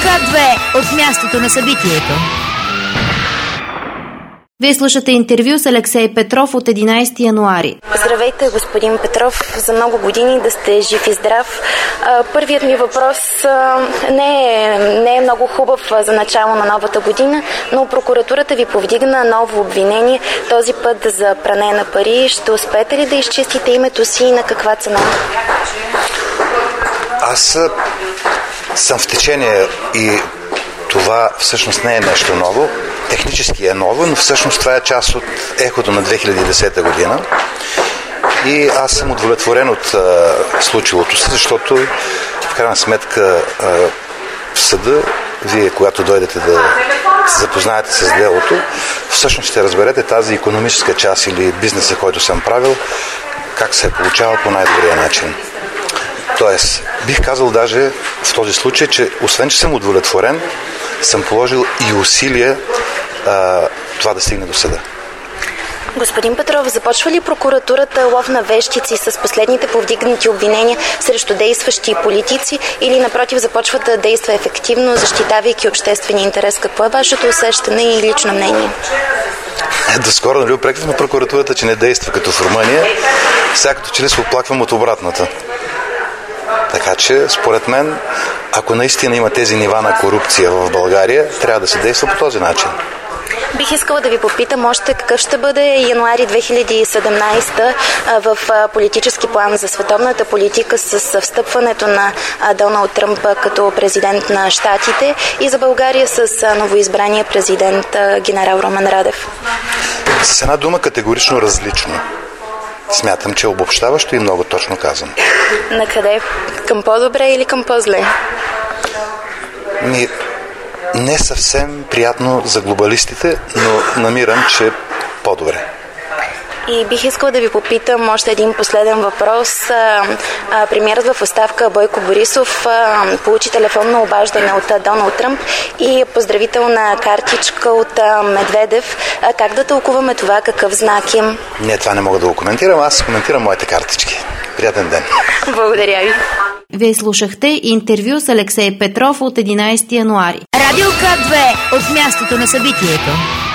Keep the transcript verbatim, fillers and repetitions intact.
К две от мястото на събитието. Вие слушате интервю с Алексей Петров от единайсети януари. Здравейте, господин Петров. За много години да сте жив и здрав. Първият ми въпрос не е, не е много хубав за начало на новата година, но прокуратурата ви повдигна ново обвинение, този път за пране на пари. Ще успеете ли да изчистите името си и на каква цена? Аз съм в течение и това всъщност не е нещо ново. Технически е ново, но всъщност това е част от ехото на две хиляди и десета година. И аз съм удовлетворен от а, случилото се, защото в крайна сметка а, в съда, вие когато дойдете да се запознаете с делото, всъщност ще разберете тази икономическа част или бизнеса, който съм правил, как се е получавал по най-добрия начин. Тоест, бих казал даже в този случай, че освен, че съм удовлетворен, съм положил и усилия а, това да стигне до съда. Господин Петров, започва ли прокуратурата лов на вещици с последните повдигнати обвинения срещу действащи политици или напротив започва да действа ефективно, защитавайки обществения интерес? Какво е вашето усещане и лично мнение? Доскоро, нали, упреквахме прокуратурата, че не действа като в Румъния, сега като че ли се оплаквам от обратната. Така че, според мен, ако наистина има тези нива на корупция в България, трябва да се действа по този начин. Бих искала да ви попитам още какъв ще бъде януари две хиляди и седемнайсета в политически план за световната политика с встъпването на Доналд Тръмп като президент на Щатите и за България с новоизбрания президент генерал Румен Радев. С една дума категорично различно. Смятам, че е обобщаващо и много точно казано. Накъде? Към по-добре или към по-зле? Ми, не съвсем приятно за глобалистите, но намирам, че по-добре. И бих искала да ви попитам още един последен въпрос. Премиерът в оставка Бойко Борисов получи телефонно обаждане от Доналд Тръмп и поздравителна картичка от Медведев. Как да тълкуваме това? Какъв знак им? Не, това не мога да го коментирам. Аз коментирам моите картички. Приятен ден. Благодаря ви. Вие слушахте интервю с Алексей Петров от единайсети януари. Радио К две от мястото на събитието.